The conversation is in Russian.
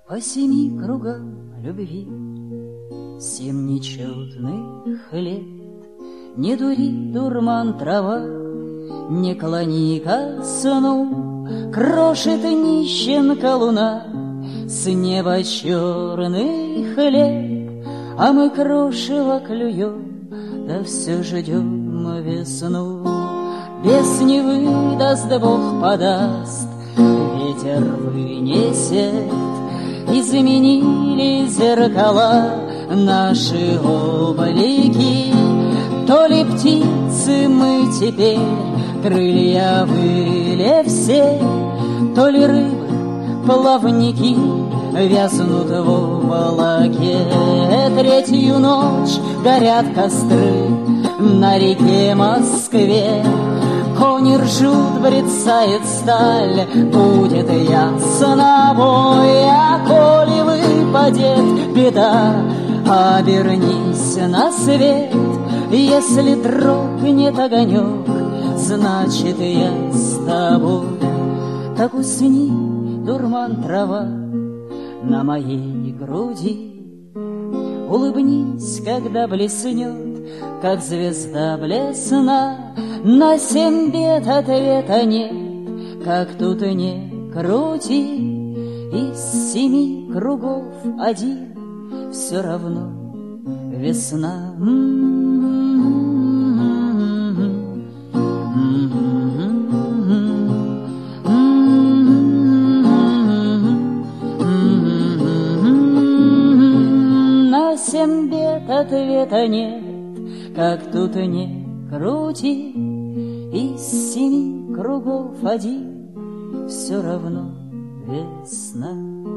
По семи кругам любви 7 нечетных лет. Не дури, дурман, трава, не клони ко сну, крошит нищенка луна с неба черный хлеб, а мы крошево клюем, да все ждем весну. Без не выдаст, Бог подаст, ветер вынесет. Изменили зеркала наши облики, то ли птицы мы теперь, крылья выли все, то ли рыбы, плавники вязнут в молоке. Третью ночь горят костры на реке Москве, кони ржут, брецает сталь, будет ясно бой. А коли выпадет беда, обернись на свет. Если дрогнет огонек, значит я с тобой. Так усни, дурман, трава на моей груди. Улыбнись, когда блеснет, как звезда блесна. На 7 бед ответа нет, как тут не крути. Из 7 кругов один все равно весна. На 7 бед ответа нет, как тут не крути. Из 7 кругов один все равно весна.